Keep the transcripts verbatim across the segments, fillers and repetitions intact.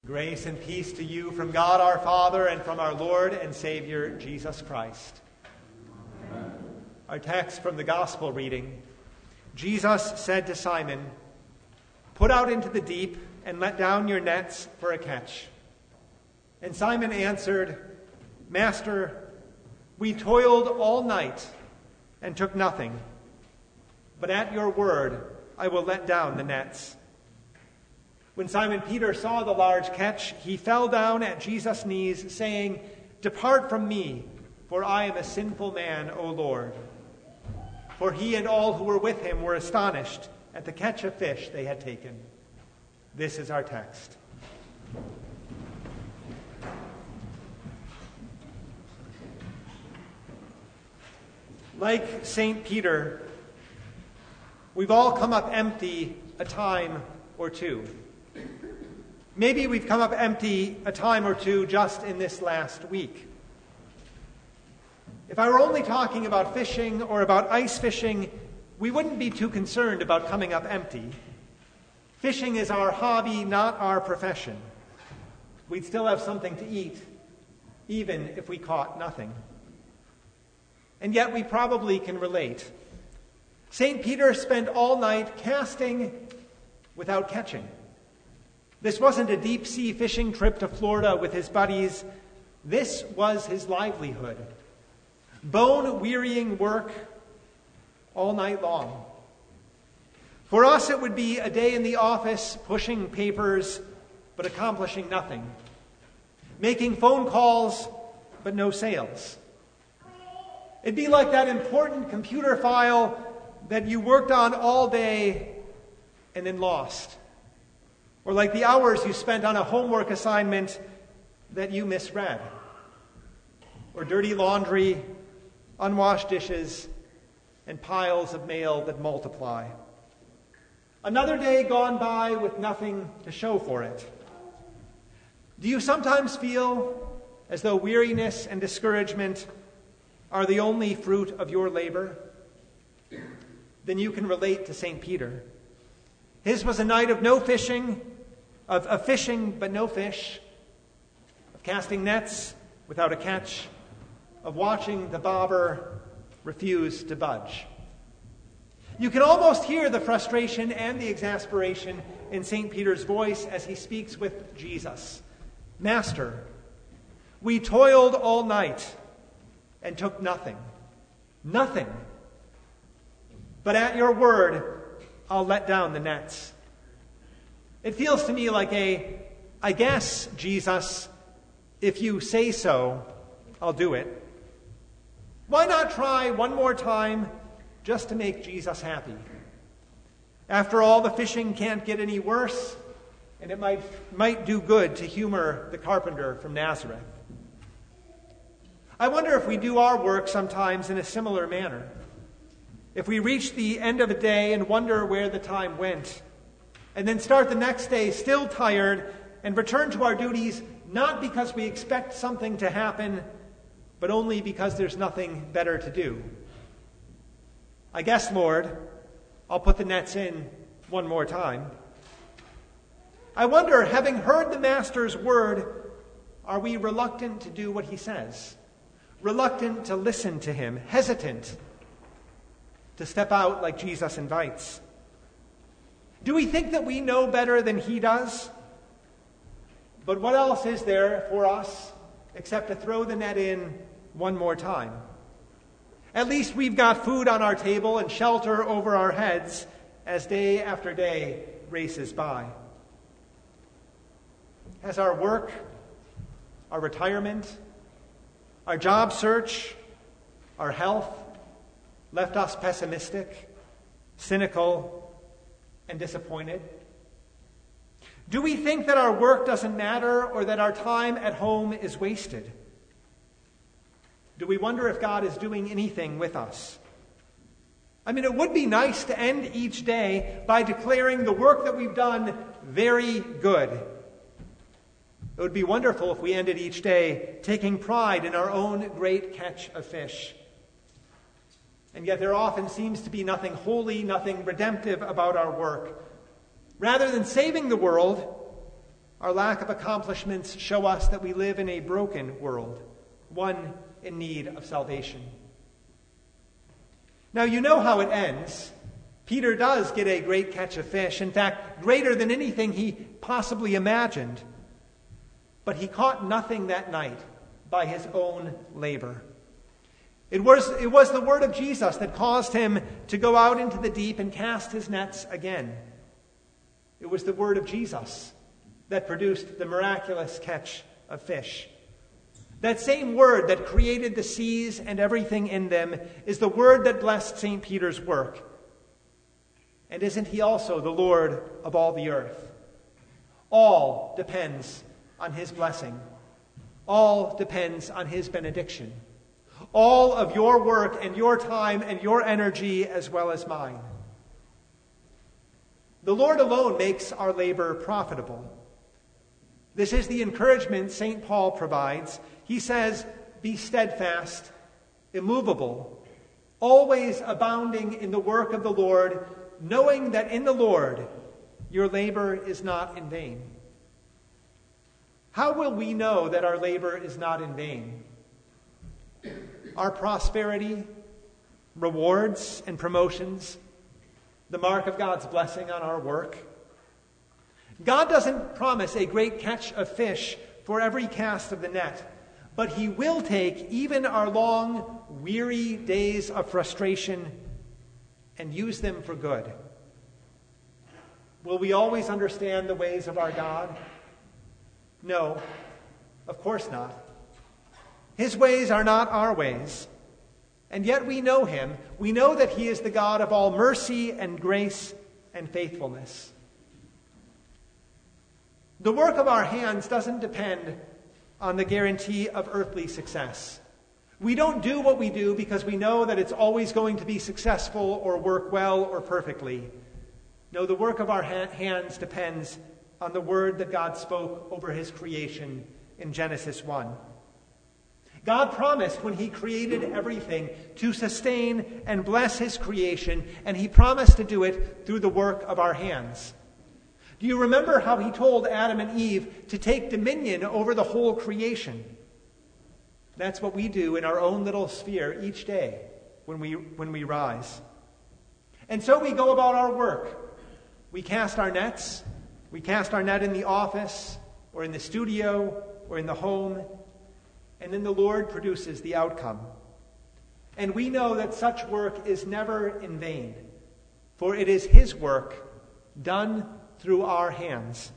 Grace and peace to you from God our Father and from our Lord and Savior, Jesus Christ. Amen. Our text from the Gospel reading. Jesus said to Simon, "Put out into the deep and let down your nets for a catch." And Simon answered, "Master, we toiled all night and took nothing, but at your word I will let down the nets." When Simon Peter saw the large catch, he fell down at Jesus' knees, saying, "Depart from me, for I am a sinful man, O Lord." For he and all who were with him were astonished at the catch of fish they had taken. This is our text. Like Saint Peter, we've all come up empty a time or two. Maybe we've come up empty a time or two just in this last week. If I were only talking about fishing or about ice fishing, we wouldn't be too concerned about coming up empty. Fishing is our hobby, not our profession. We'd still have something to eat, even if we caught nothing. And yet we probably can relate. Saint Peter spent all night casting without catching. This wasn't a deep-sea fishing trip to Florida with his buddies. This was his livelihood. Bone-wearying work all night long. For us, it would be a day in the office pushing papers but accomplishing nothing. Making phone calls but no sales. It'd be like that important computer file that you worked on all day and then lost. Or like the hours you spent on a homework assignment that you misread. Or dirty laundry, unwashed dishes, and piles of mail that multiply. Another day gone by with nothing to show for it. Do you sometimes feel as though weariness and discouragement are the only fruit of your labor? Then you can relate to Saint Peter. His was a night of no fishing, of, of fishing but no fish, of casting nets without a catch, of watching the bobber refuse to budge. You can almost hear the frustration and the exasperation in Saint Peter's voice as he speaks with Jesus. "Master, we toiled all night and took nothing. Nothing. But at your word, I'll let down the nets." It feels to me like a, "I guess, Jesus, if you say so, I'll do it." Why not try one more time just to make Jesus happy? After all, the fishing can't get any worse, and it might, might do good to humor the carpenter from Nazareth. I wonder if we do our work sometimes in a similar manner. If we reach the end of a day and wonder where the time went, and then start the next day still tired and return to our duties not because we expect something to happen, but only because there's nothing better to do. I guess, Lord, I'll put the nets in one more time. I wonder, having heard the Master's word, are we reluctant to do what he says? Reluctant to listen to him, hesitant to step out like Jesus invites? Do we think that we know better than he does? But what else is there for us except to throw the net in one more time? At least we've got food on our table and shelter over our heads as day after day races by. Has our work, our retirement, our job search, our health left us pessimistic, cynical, and disappointed? Do we think that our work doesn't matter or that our time at home is wasted? Do we wonder if God is doing anything with us? I mean, it would be nice to end each day by declaring the work that we've done very good. It would be wonderful if we ended each day taking pride in our own great catch of fish. And yet there often seems to be nothing holy, nothing redemptive about our work. Rather than saving the world, Our lack of accomplishments show us that we live in a broken world, one in need of salvation. Now, you know how it ends. Peter does get a great catch of fish, in fact, greater than anything he possibly imagined. But he caught nothing that night by his own labor. It was, it was the word of Jesus that caused him to go out into the deep and cast his nets again. It was the word of Jesus that produced the miraculous catch of fish. That same word that created the seas and everything in them is the word that blessed Saint Peter's work. And isn't he also the Lord of all the earth? All depends on his blessing. All depends on his benediction. All of your work and your time and your energy as well as mine. The Lord alone makes our labor profitable. This is the encouragement Saint Paul provides. He says, "Be steadfast, immovable, always abounding in the work of the Lord, knowing that in the Lord your labor is not in vain." How will we know that our labor is not in vain? Our prosperity, rewards, and promotions, the mark of God's blessing on our work. God doesn't promise a great catch of fish for every cast of the net, but he will take even our long, weary days of frustration and use them for good. Will we always understand the ways of our God? No, of course not. His ways are not our ways. And yet we know him. We know that he is the God of all mercy and grace and faithfulness. The work of our hands doesn't depend on the guarantee of earthly success. We don't do what we do because we know that it's always going to be successful or work well or perfectly. No, the work of our ha- hands depends on the word that God spoke over his creation in Genesis one. God promised when he created everything to sustain and bless his creation, and he promised to do it through the work of our hands. Do you remember how he told Adam and Eve to take dominion over the whole creation? That's what we do in our own little sphere each day when we, when we rise. And so we go about our work. We cast our nets. We cast our net in the office or in the studio or in the home. And then the Lord produces the outcome. And we know that such work is never in vain, for it is his work done through our hands.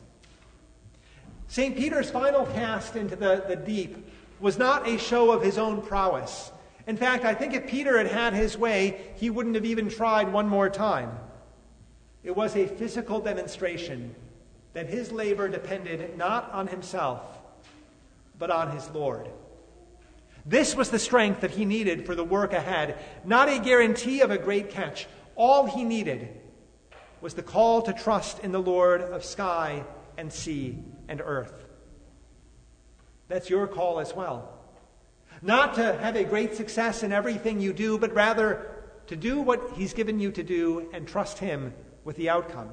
Saint Peter's final cast into the, the deep was not a show of his own prowess. In fact, I think if Peter had had his way, he wouldn't have even tried one more time. It was a physical demonstration that his labor depended not on himself, but on his Lord. This was the strength that he needed for the work ahead, not a guarantee of a great catch. All he needed was the call to trust in the Lord of sky and sea and earth. That's your call as well. Not to have a great success in everything you do, but rather to do what he's given you to do and trust him with the outcome.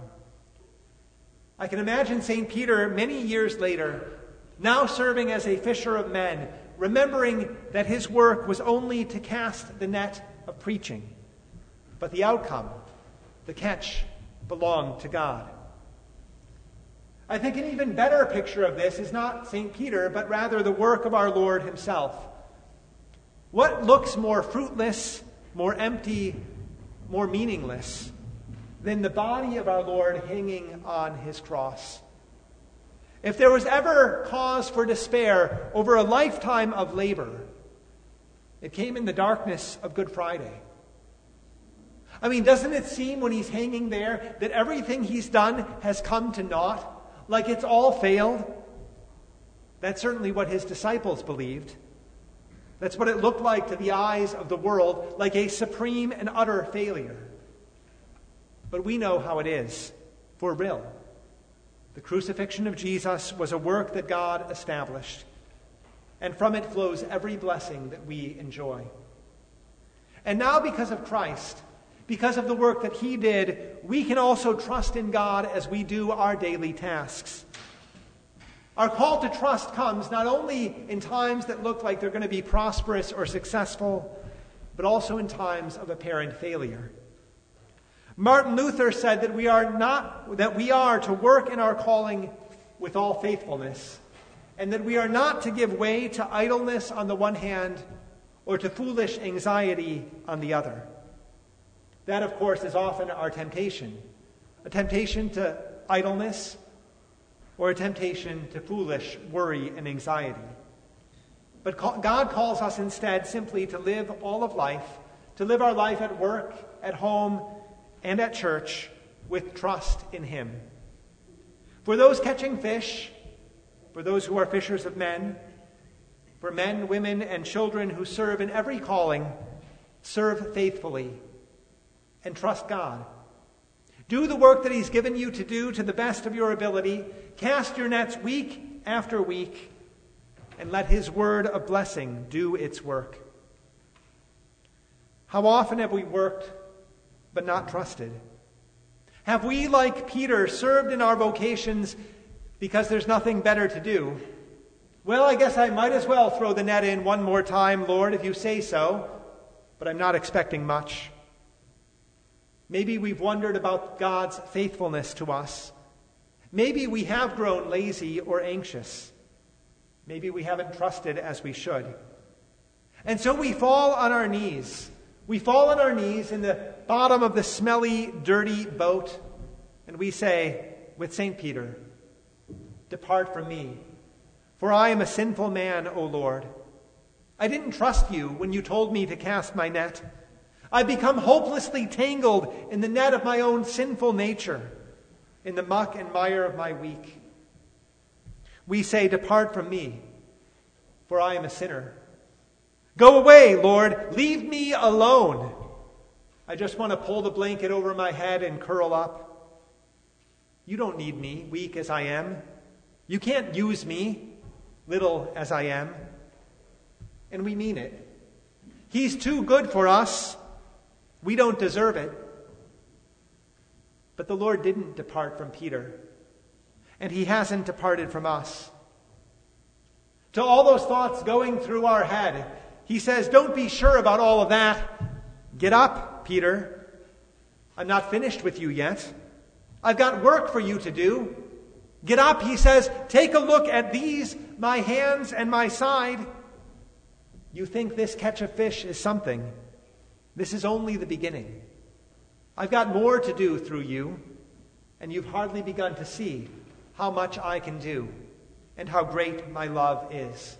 I can imagine Saint Peter many years later, now serving as a fisher of men, remembering that his work was only to cast the net of preaching, but the outcome, the catch, belonged to God. I think an even better picture of this is not Saint Peter, but rather the work of our Lord himself. What looks more fruitless, more empty, more meaningless than the body of our Lord hanging on his cross? If there was ever cause for despair over a lifetime of labor, it came in the darkness of Good Friday. I mean, doesn't it seem when he's hanging there that everything he's done has come to naught? Like it's all failed? That's certainly what his disciples believed. That's what it looked like to the eyes of the world, like a supreme and utter failure. But we know how it is, for real. The crucifixion of Jesus was a work that God established, and from it flows every blessing that we enjoy. And now, because of Christ, because of the work that he did, we can also trust in God as we do our daily tasks. Our call to trust comes not only in times that look like they're going to be prosperous or successful, but also in times of apparent failure. Martin Luther said that we are not that we are to work in our calling with all faithfulness, and that we are not to give way to idleness on the one hand or to foolish anxiety on the other. That, of course, is often our temptation, a temptation to idleness or a temptation to foolish worry and anxiety. But God calls us instead simply to live all of life, to live our life at work, at home, and at church with trust in Him. For those catching fish, for those who are fishers of men, for men, women, and children who serve in every calling, serve faithfully and trust God. Do the work that He's given you to do to the best of your ability. Cast your nets week after week, and let His word of blessing do its work. How often have we worked but not trusted? Have we, like Peter, served in our vocations because there's nothing better to do? Well, I guess I might as well throw the net in one more time, Lord, if you say so, but I'm not expecting much. Maybe we've wondered about God's faithfulness to us. Maybe we have grown lazy or anxious. Maybe we haven't trusted as we should. And so we fall on our knees. We fall on our knees in the bottom of the smelly, dirty boat, and we say, with Saint Peter, "Depart from me, for I am a sinful man, O Lord. I didn't trust you when you told me to cast my net. I've become hopelessly tangled in the net of my own sinful nature, in the muck and mire of my week." We say, "Depart from me, for I am a sinner. Go away, Lord, leave me alone. I just want to pull the blanket over my head and curl up. You don't need me, weak as I am. You can't use me, little as I am." And we mean it. He's too good for us. We don't deserve it. But the Lord didn't depart from Peter, and He hasn't departed from us. To all those thoughts going through our head, He says, "Don't be sure about all of that. Get up, Peter. I'm not finished with you yet. I've got work for you to do. Get up," He says. "Take a look at these, my hands and my side. You think this catch of fish is something. This is only the beginning. I've got more to do through you, and you've hardly begun to see how much I can do and how great my love is."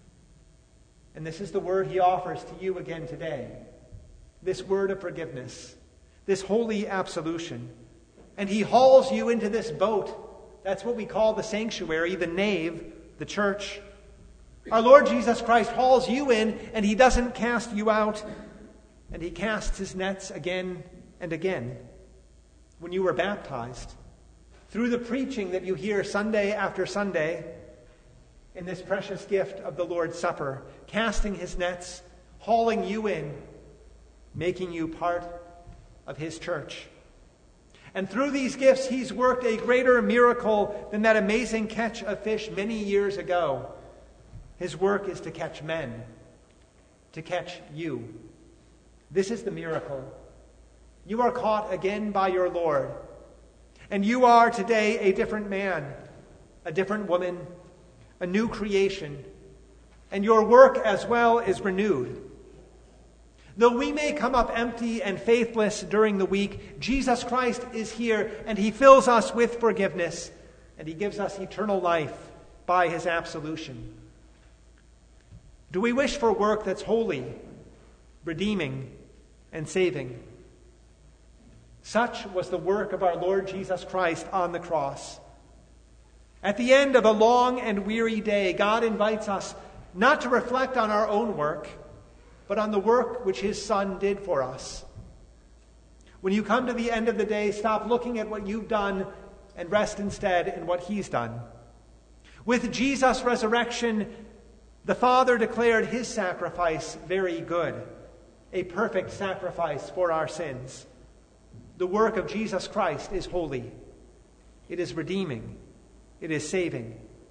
And this is the word He offers to you again today. This word of forgiveness, this holy absolution. And He hauls you into this boat. That's what we call the sanctuary, the nave, the church. Our Lord Jesus Christ hauls you in, and He doesn't cast you out. And He casts His nets again and again. When you were baptized, through the preaching that you hear Sunday after Sunday, in this precious gift of the Lord's Supper, casting His nets, hauling you in, making you part of His church. And through these gifts, He's worked a greater miracle than that amazing catch of fish many years ago. His work is to catch men, to catch you. This is the miracle. You are caught again by your Lord, and you are today a different man, a different woman, a new creation, and your work as well is renewed. Though we may come up empty and faithless during the week, Jesus Christ is here, and He fills us with forgiveness, and He gives us eternal life by His absolution. Do we wish for work that's holy, redeeming, and saving? Such was the work of our Lord Jesus Christ on the cross. At the end of a long and weary day, God invites us not to reflect on our own work, but on the work which His Son did for us. When you come to the end of the day, stop looking at what you've done and rest instead in what He's done. With Jesus' resurrection, the Father declared His sacrifice very good, a perfect sacrifice for our sins. The work of Jesus Christ is holy. It is redeeming. It is saving.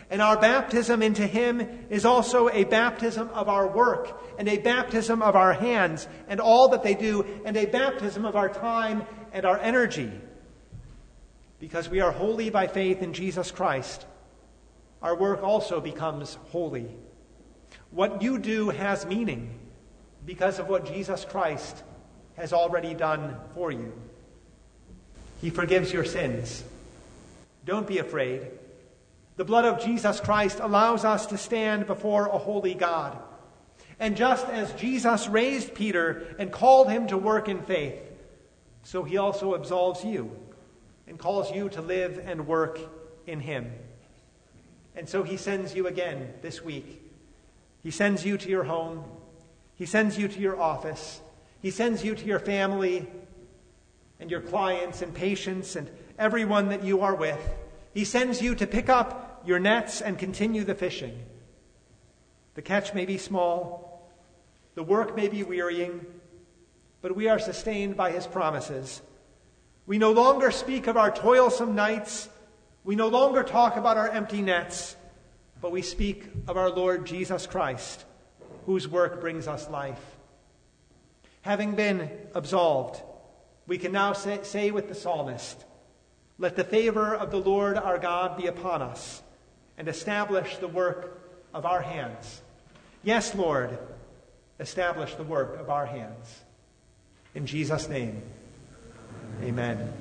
And our baptism into him is also a baptism of our work, and a baptism of our hands and all that they do, and a baptism of our time and our energy. Because we are holy by faith in Jesus Christ, our work also becomes holy. What you do has meaning because of what Jesus Christ has already done for you. He forgives your sins. Don't be afraid. The blood of Jesus Christ allows us to stand before a holy God. And just as Jesus raised Peter and called him to work in faith, so he also absolves you and calls you to live and work in him. And so he sends you again this week. He sends you to your home. He sends you to your office. He sends you to your family and your clients and patients and everyone that you are with. He sends you to pick up your nets and continue the fishing. The catch may be small, the work may be wearying, but we are sustained by his promises. We no longer speak of our toilsome nights. We no longer talk about our empty nets, but we speak of our Lord Jesus Christ, whose work brings us life. Having been absolved, we can now say, say with the psalmist, "Let the favor of the Lord our God be upon us, and establish the work of our hands." Yes, Lord, establish the work of our hands. In Jesus' name, amen.